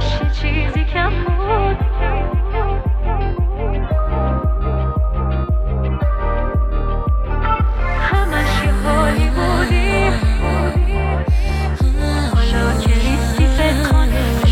چیزی کم بود. همش یه حالی بودیم، حالا که نیستی فکر کن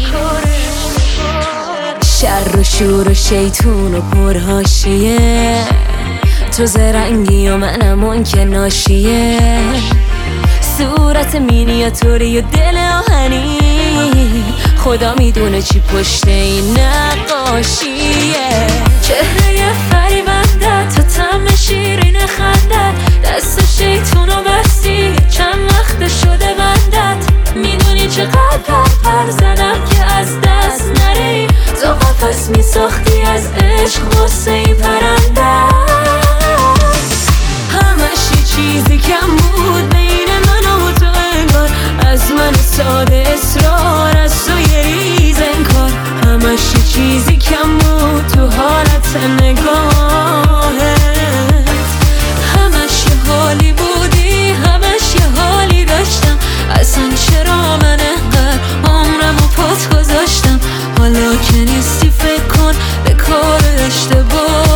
شر و شور و شیطون و پرهاشیه، تو زرنگی و منم اون که ناشیه. صورت مینیاتوری و دل آهنی، خدا میدونه چی پشت این نقاشیه. چهره فریبنده تا طعم شیرین خندت، دست شیطونو بستی چند وقت شده بندت. میدونی چقدر پر زدم که از دست نری، تو قفس میساختی از عشق واسه این پرنده. همش یه چیزی کم بود بین من و تو انگار، از من ساده اصرار از تو یه ریز انکار. همش یه چیزی کم بود تو حالت نگاهت، همش یه حالی بودی، همش یه حالی داشتم. اصلا چرا من انقدر عمرمو پات گذاشتم؟ حالا که نیستی فکر کن به کار اشتباهت.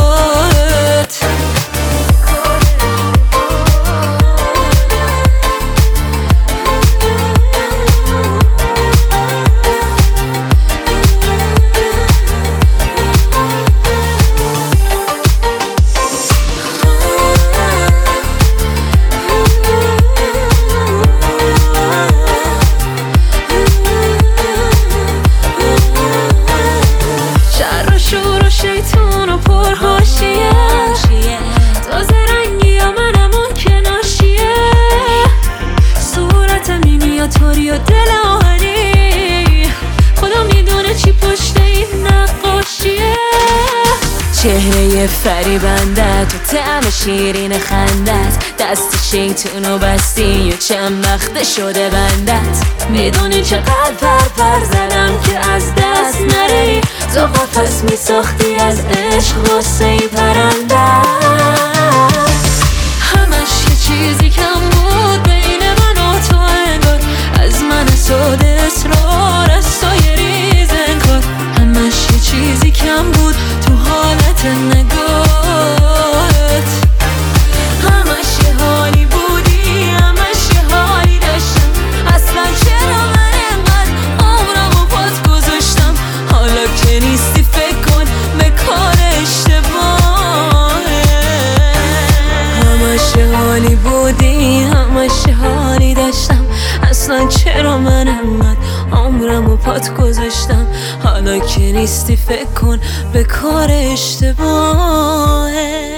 شور و شیطون و پرهاشیه، تو زرنگی یا منم اون که ناشیه. صورت مینیاتوری و دل آهنی، خدا میدونه چی پشت این نقاشیه. چهره فریبنده تو طعم شیرین خندت، دست شیطونو بستی و چند وقت شده بندت. میدونی چقدر پر زدم که از دست نری، تو قفس میساختی از عشق واسه این پرنده. همش یه چیزی کم بود بین من و تو انگار، از من ساده اصرار از تو یه ریز انکار. همش یه چیزی کم بود تو حالت نگاهت. همش یه حالی بودی، همش یه حالی داشتم. اصلا چرا من انقدر عمرمو پات گذاشتم؟ حالا که نیستی فکر کن به کار اشتباهت. همش یه حالی بودی، همش یه حالی داشتم. اصلا چرا من انقدر عمرمو پات گذاشتم؟ حالا که نیستی فکر کن به کار اشتباهت.